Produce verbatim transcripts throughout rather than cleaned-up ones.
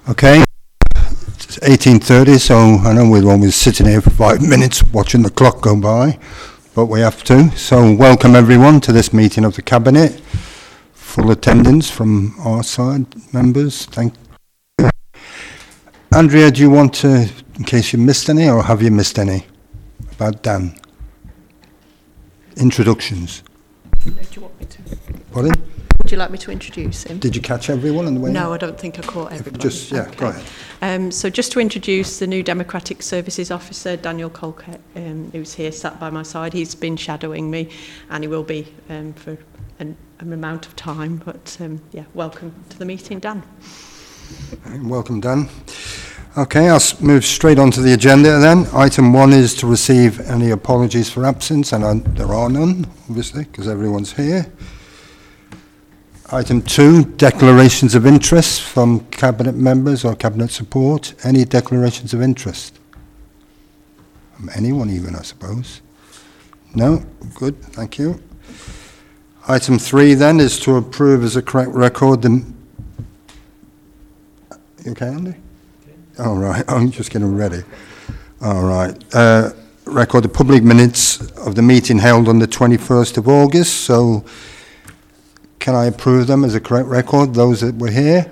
Okay, it's eighteen thirty, so I know we're always sitting here for five minutes watching the clock go by, but we have to. So welcome everyone to this meeting of the Cabinet. Full attendance from our side, members. Thank you. Andrea, do you want to, in case you missed any, or have you missed any about Dan? Introductions. No, do you want me to? Pardon? Would you like me to introduce him? Did you catch everyone on the way? No, I don't think I caught everyone. Just, yeah, okay. go ahead. Um, so just to introduce the new Democratic Services Officer, Daniel Colquett, um, who's here sat by my side. He's been shadowing me, and he will be um, for an, an amount of time. But um, yeah, welcome to the meeting, Dan. Welcome, Dan. Okay, I'll s- move straight on to the agenda then. Item one is to receive any apologies for absence, and uh, there are none, obviously, because everyone's here. Item two, declarations of interest from Cabinet members or Cabinet support. Any declarations of interest? From anyone even, I suppose. No? Good, thank you. Item three then is to approve as a correct record the... You okay, Andy? All right, I'm just getting ready. All right. Uh, record the public minutes of the meeting held on the twenty-first of August, so... Can I approve them as a correct record, those that were here?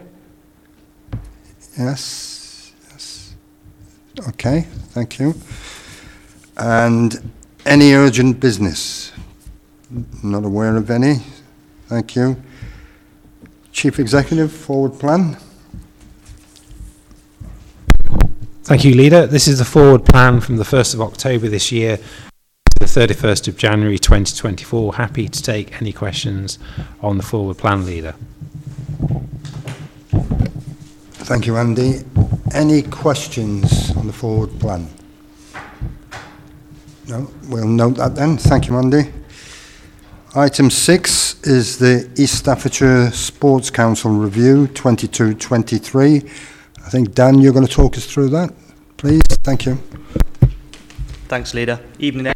Yes. Yes. Okay, thank you. And any urgent business? Not aware of any. Thank you. Chief Executive, forward plan. Thank you, Leader. This is the forward plan from the first of October this year to the thirty-first of January twenty twenty-four. Happy to take any questions on the forward plan, Leader. Thank you, Andy. Any questions on the forward plan? No, we'll note that then. Thank you, Andy. Item six is the East Staffordshire Sports Council Review twenty-two twenty-three. I think, Dan, you're going to talk us through that, please. Thank you. Thanks, Leader. Evening.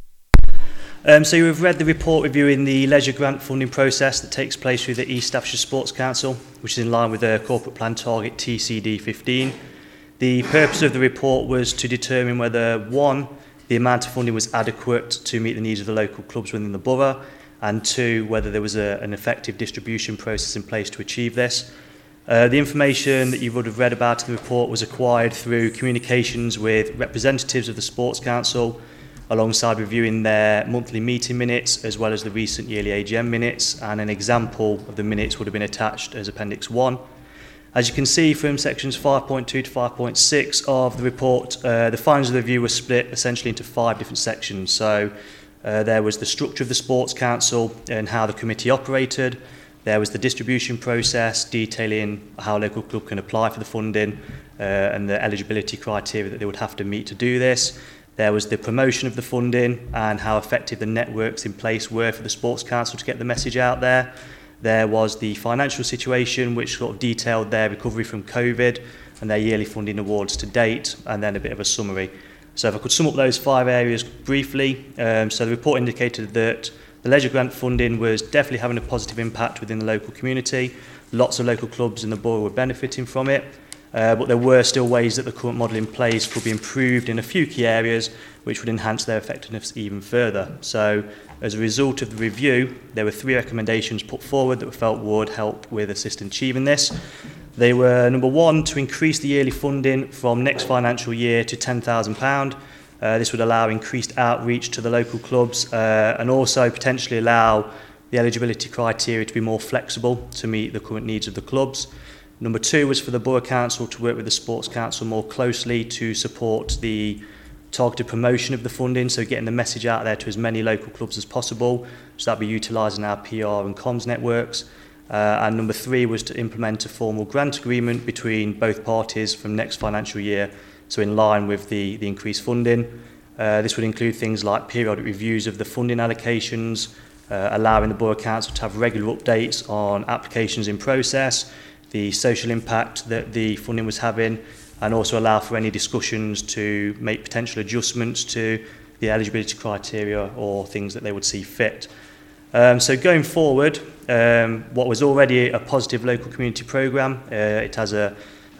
Um, so you've read the report reviewing the leisure grant funding process that takes place through the East Staffordshire Sports Council, which is in line with the corporate plan target T C D fifteen. The purpose of the report was to determine whether, one, the amount of funding was adequate to meet the needs of the local clubs within the borough, and two, whether there was a, an effective distribution process in place to achieve this. Uh, the information that you would have read about in the report was acquired through communications with representatives of the Sports Council, alongside reviewing their monthly meeting minutes as well as the recent yearly A G M minutes, and an example of the minutes would have been attached as Appendix one. As you can see from sections five point two to five point six of the report, uh, the findings of the review were split essentially into five different sections. So uh, there was the structure of the Sports Council and how the committee operated. There was the distribution process detailing how a local club can apply for the funding uh, and the eligibility criteria that they would have to meet to do this. There was the promotion of the funding and how effective the networks in place were for the Sports Council to get the message out there. There was the financial situation, which sort of detailed their recovery from COVID and their yearly funding awards to date, and then a bit of a summary. So if I could sum up those five areas briefly. Um, so the report indicated that the leisure grant funding was definitely having a positive impact within the local community. Lots of local clubs in the borough were benefiting from it. Uh, but there were still ways that the current model in place could be improved in a few key areas which would enhance their effectiveness even further. So as a result of the review, there were three recommendations put forward that we felt would help with assisting achieving this. They were, number one, to increase the yearly funding from next financial year to ten thousand pounds. Uh, this would allow increased outreach to the local clubs uh, and also potentially allow the eligibility criteria to be more flexible to meet the current needs of the clubs. Number two was for the Borough Council to work with the Sports Council more closely to support the targeted promotion of the funding, so getting the message out there to as many local clubs as possible. So that'd be utilising our P R and comms networks. Uh, and number three was to implement a formal grant agreement between both parties from next financial year, so in line with the, the increased funding. Uh, this would include things like periodic reviews of the funding allocations, uh, allowing the Borough Council to have regular updates on applications in process, the social impact that the funding was having, and also allow for any discussions to make potential adjustments to the eligibility criteria or things that they would see fit. Um, so going forward, um, what was already a positive local community programme, uh, it has a,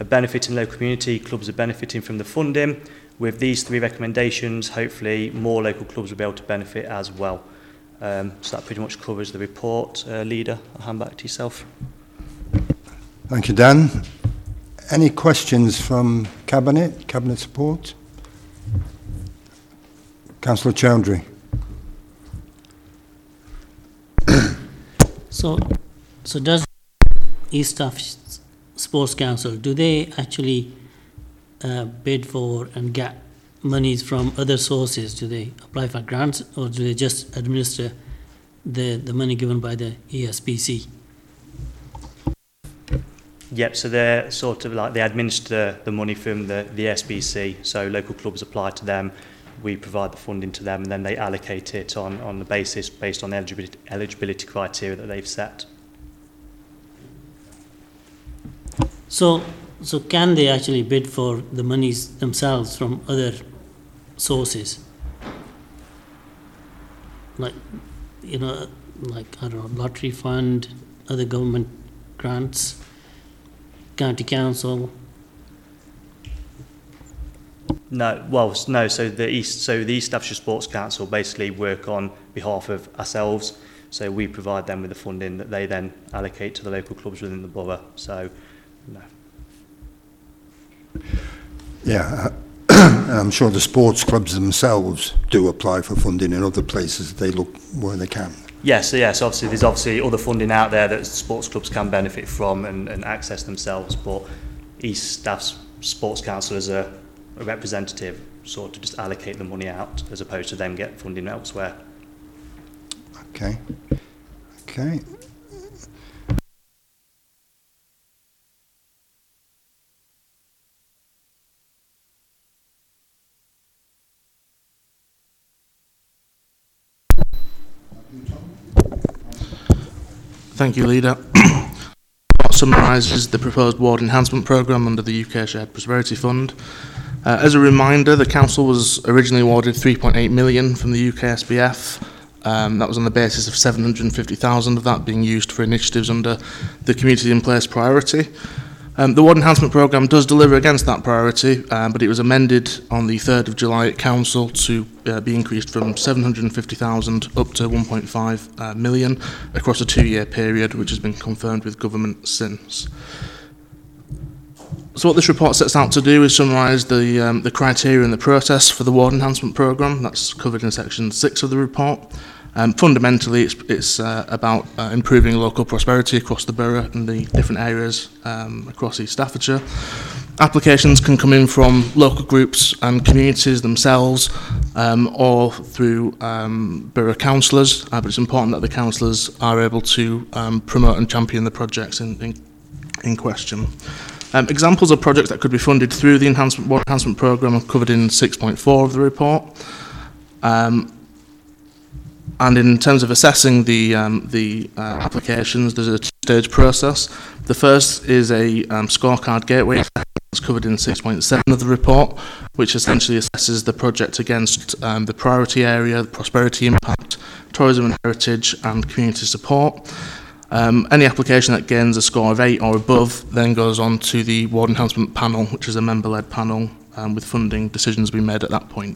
are benefiting the local community, clubs are benefiting from the funding. With these three recommendations, hopefully more local clubs will be able to benefit as well. Um, so that pretty much covers the report. Uh, Leader, I'll hand back to yourself. Thank you, Dan. Any questions from Cabinet, Cabinet support? Councillor Chowdhury. So, so does East Staff Sports Council, do they actually uh, bid for and get monies from other sources? Do they apply for grants, or do they just administer the, the money given by the E S B C? Yep, so they're sort of like, they administer the money from the, the S B C, so local clubs apply to them, we provide the funding to them, and then they allocate it on, on the basis based on the eligibility, eligibility criteria that they've set. So, so can they actually bid for the monies themselves from other sources? Like, you know, like, I don't know, lottery fund, other government grants, county council? No, well, no. So the East, so the East Staffordshire Sports Council basically work on behalf of ourselves. So we provide them with the funding that they then allocate to the local clubs within the borough. So, no. Yeah, uh, I'm sure the sports clubs themselves do apply for funding in other places. They look where they can. Yes, so yes, obviously there's obviously other funding out there that sports clubs can benefit from and, and access themselves, but East Staff's Sports Council as a, a representative sort of just allocate the money out as opposed to them get funding elsewhere. Okay. Okay. Thank you, Leader. What summarises the proposed ward enhancement programme under the U K Shared Prosperity Fund. Uh, as a reminder, the Council was originally awarded three point eight million pounds from the U K S B F. Um, that was on the basis of seven hundred fifty thousand pounds of that being used for initiatives under the Community in Place priority. Um, the ward enhancement programme does deliver against that priority, um, but it was amended on the third of July at Council to uh, be increased from seven hundred fifty thousand up to one point five uh, million across a two-year period, which has been confirmed with government since. So what this report sets out to do is summarise the, um, the criteria and the process for the ward enhancement programme. That's covered in section six of the report. Um, fundamentally, it's, it's uh, about uh, improving local prosperity across the borough and the different areas um, across East Staffordshire. Applications can come in from local groups and communities themselves um, or through um, borough councillors, uh, but it's important that the councillors are able to um, promote and champion the projects in, in, in question. Um, examples of projects that could be funded through the enhancement, ward enhancement programme are covered in six point four of the report. Um, And in terms of assessing the, um, the uh, applications, there's a two-stage process. The first is a um, scorecard gateway that's covered in six point seven of the report, which essentially assesses the project against um, the priority area, the prosperity impact, tourism and heritage, and community support. Um, any application that gains a score of eight or above then goes on to the ward enhancement panel, which is a member-led panel um, with funding decisions being made at that point.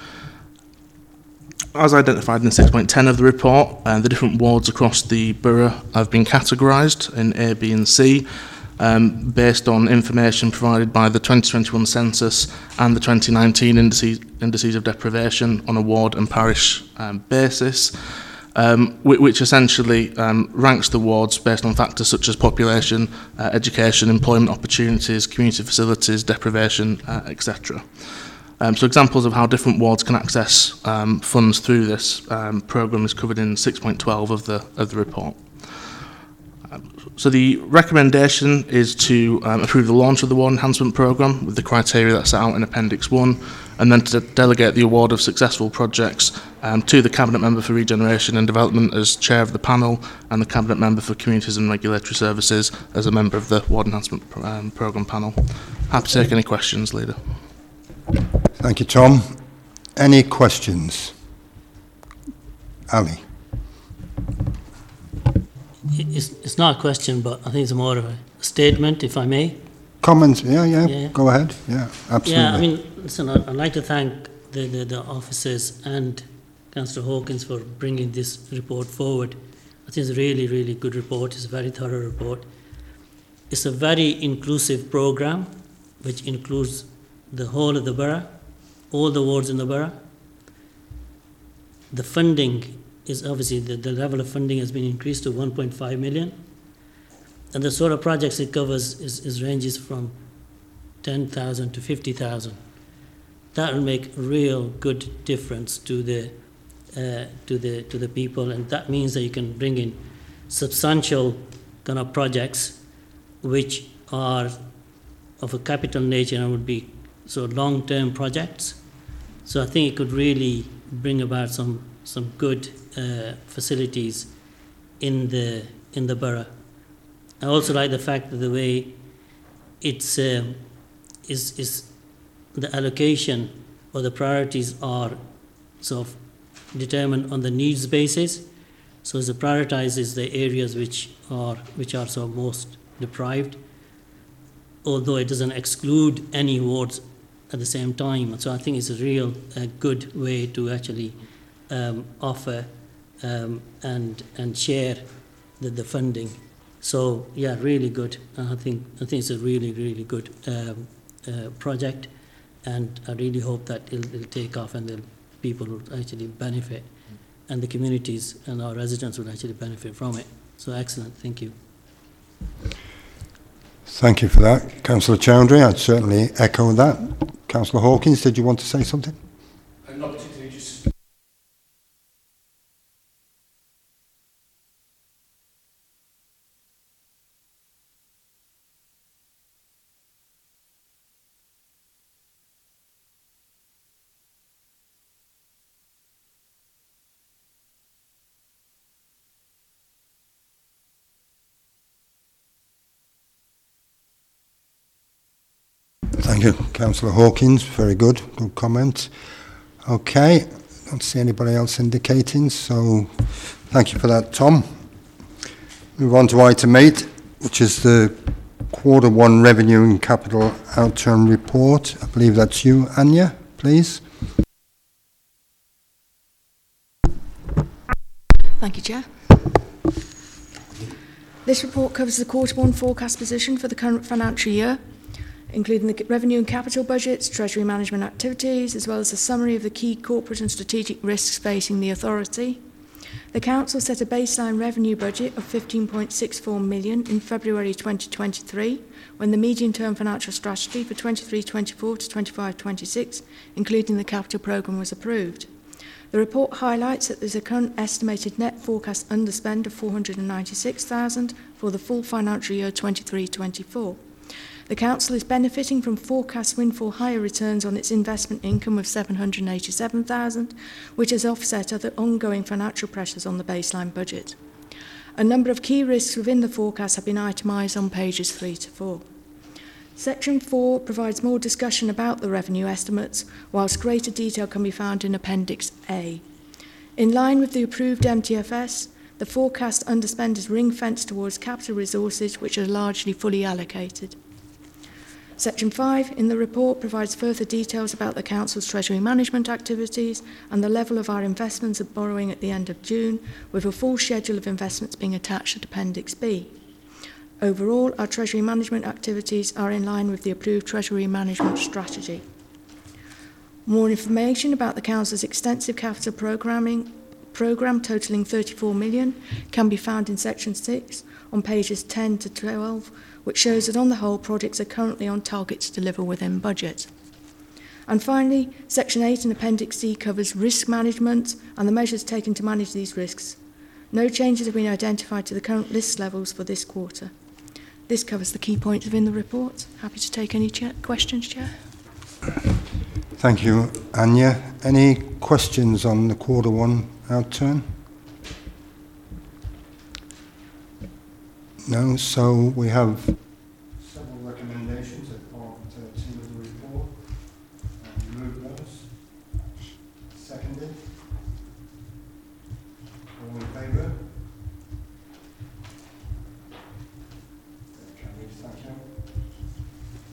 As identified in six point ten of the report, uh, the different wards across the borough have been categorised in A, B and C um, based on information provided by the twenty twenty-one census and the twenty nineteen indices, indices of deprivation on a ward and parish um, basis, um, which, which essentially um, ranks the wards based on factors such as population, uh, education, employment opportunities, community facilities, deprivation, uh, et cetera. Um, so examples of how different wards can access um, funds through this um, programme is covered in six point twelve of the, of the report. Um, so the recommendation is to um, approve the launch of the ward enhancement programme with the criteria that's set out in Appendix one, and then to delegate the award of successful projects um, to the Cabinet Member for Regeneration and Development as Chair of the panel, and the Cabinet Member for Communities and Regulatory Services as a member of the ward enhancement um, programme panel. Happy to take any questions, Leader. Thank you, Tom. Any questions? Ali. It's, it's not a question, but I think it's more of a statement, if I may. comments? Yeah, yeah, Yeah. go ahead. Yeah, absolutely. Yeah, I mean, listen, I'd I'd like to thank the, the, the officers and Councillor Hawkins for bringing this report forward. I think it's a really, really good report. It's a very thorough report. It's a very inclusive programme, which includes the whole of the borough, all the wards in the borough. The funding is obviously, the, the level of funding has been increased to one point five million. And the sort of projects it covers is, is ranges from ten thousand to fifty thousand. That will make real good difference to the, uh, to the, to the people, and that means that you can bring in substantial kind of projects which are of a capital nature and would be sort of long-term projects. So I think it could really bring about some some good uh, facilities in the in the borough. I also like the fact that the way it's um, is is the allocation or the priorities are sort of determined on the needs basis. So it prioritizes the areas which are which are sort of most deprived, although it doesn't exclude any wards at the same time. So I think it's a real uh, good way to actually um, offer um, and and share the, the funding. So yeah, really good. Uh, I think I think it's a really really good um, uh, project, and I really hope that it'll, it'll take off and the people will actually benefit, and the communities and our residents will actually benefit from it. So excellent, thank you. Thank you for that, Councillor Chowdhury. I'd certainly echo that. Councillor Hawkins, did you want to say something? Uh, not particularly, just... Thank you, Councillor Hawkins. Very good. Good comment. Okay. Don't see anybody else indicating, so thank you for that, Tom. Move on to item eight, which is the quarter one revenue and capital outturn report. I believe that's you, Anya, please. Thank you, Chair. This report covers the quarter one forecast position for the current financial year, including the revenue and capital budgets, treasury management activities, as well as a summary of the key corporate and strategic risks facing the authority. The Council set a baseline revenue budget of fifteen point six four million in February twenty twenty-three, when the medium-term financial strategy for twenty-three twenty-four to twenty-five twenty-six, including the capital programme, was approved. The report highlights that there's a current estimated net forecast underspend of four hundred ninety-six thousand for the full financial year twenty-three twenty-four. The Council is benefiting from forecast windfall higher returns on its investment income of seven hundred eighty-seven thousand, which has offset other ongoing financial pressures on the baseline budget. A number of key risks within the forecast have been itemised on pages three to four. Section four provides more discussion about the revenue estimates, whilst greater detail can be found in Appendix A. In line with the approved M T F S, the forecast underspend is ring-fenced towards capital resources which are largely fully allocated. Section five in the report provides further details about the Council's treasury management activities and the level of our investments and borrowing at the end of June, with a full schedule of investments being attached at Appendix B. Overall, our treasury management activities are in line with the approved treasury management strategy. More information about the Council's extensive capital programming programme totalling thirty-four million can be found in Section six on pages ten to twelve, which shows that on the whole projects are currently on target to deliver within budget. And finally, Section eight in Appendix C covers risk management and the measures taken to manage these risks. No changes have been identified to the current list levels for this quarter. This covers the key points within the report. Happy to take any cha- questions, Chair. Thank you, Anya. Any questions on the quarter one outturn? No, so we have several recommendations at part two of the report. And move those. Seconded. All in favour? Thank you.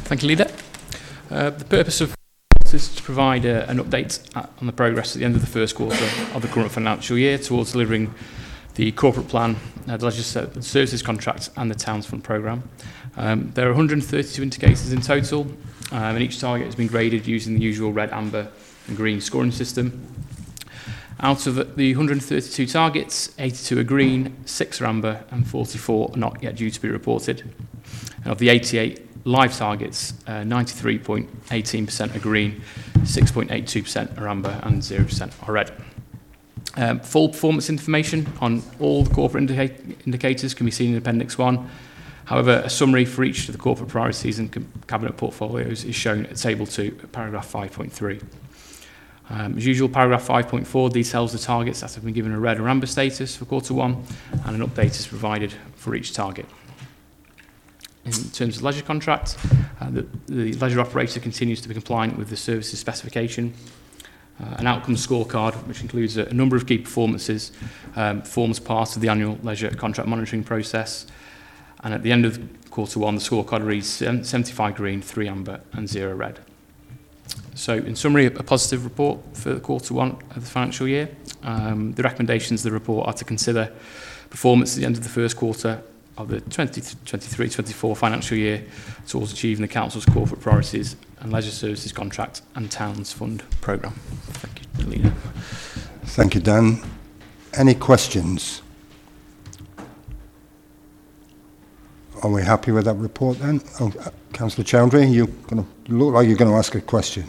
Thank you, Leader. Uh, the purpose of is to provide uh, an update on the progress at the end of the first quarter of the current financial year towards delivering the corporate plan, uh, the leisure services contract and the Towns Fund programme. Um, there are one hundred thirty-two indicators in total, um, and each target has been graded using the usual red, amber and green scoring system. Out of the one hundred thirty-two targets, eighty-two are green, six are amber and forty-four are not yet due to be reported. And of the eighty-eight live targets, uh, ninety-three point one eight percent are green, six point eight two percent are amber and zero percent are red. Um, full performance information on all the corporate indica indicators can be seen in Appendix one. However, a summary for each of the corporate priorities and cabinet portfolios is shown at Table two, paragraph five point three. Um, as usual, paragraph five point four details the targets that have been given a red or amber status for quarter one, and an update is provided for each target. In terms of leisure contract, uh, the, the leisure operator continues to be compliant with the services specification. Uh, an outcome scorecard, which includes a, a number of key performances, um, forms part of the annual leisure contract monitoring process. And at the end of quarter one, the scorecard reads seventy-five green, three amber and zero red. So in summary, a, a positive report for quarter one of the financial year. Um, the recommendations of the report are to consider performance at the end of the first quarter of the twenty twenty-three twenty-four financial year towards achieving the Council's corporate priorities and leisure services contract and Towns Fund programme. Thank you, Leader. Thank you, Dan. Any questions? Are we happy with that report then? Oh, uh, Councillor Chowdhury, you gonna you look like you're going to ask a question.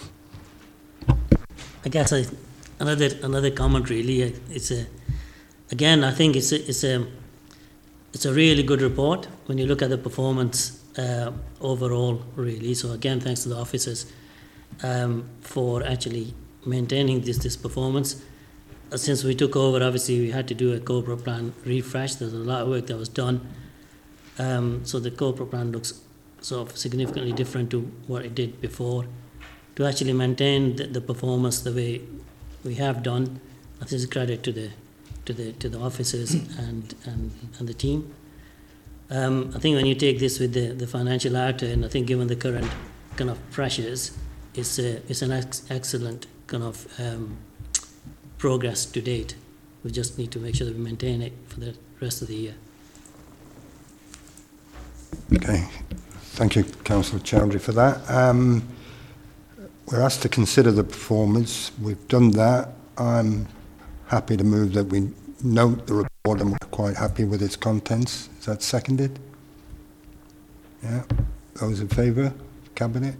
I guess I, another another comment really. It's a again I think it's a, it's a it's a really good report when you look at the performance uh, overall really. So again, thanks to the officers um, for actually maintaining this this performance. Uh, since we took over, obviously we had to do a corporate plan refresh. There's a lot of work that was done. Um, so the corporate plan looks sort of significantly different to what it did before. To actually maintain the, the performance the way we have done, I think it's a credit to the to the to the officers and and, and the team. Um, I think when you take this with the, the financial outer, and I think given the current kind of pressures, it's a, it's an ex excellent kind of um, progress to date. We just need to make sure that we maintain it for the rest of the year. Okay, thank you, Councillor Chowdhury, for that. Um, we're asked to consider the performance. We've done that. I'm happy to move that we note the report and we're quite happy with its contents. Is that seconded? Yeah. Those in favour? Cabinet?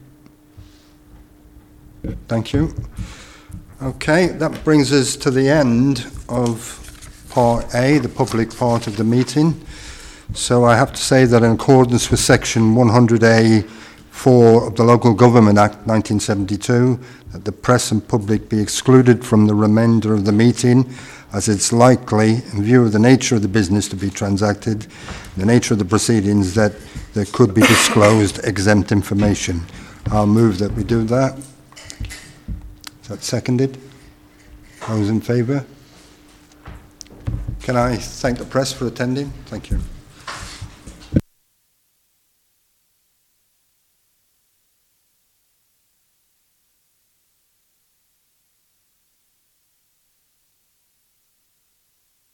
Thank you. Okay, that brings us to the end of Part A, the public part of the meeting. So I have to say that in accordance with Section one hundred A four of the Local Government Act nineteen seventy-two, that the press and public be excluded from the remainder of the meeting, as it's likely, in view of the nature of the business to be transacted, the nature of the proceedings, that there could be disclosed exempt information. I'll move that we do that. Is that seconded? Those in favour? Can I thank the press for attending? Thank you.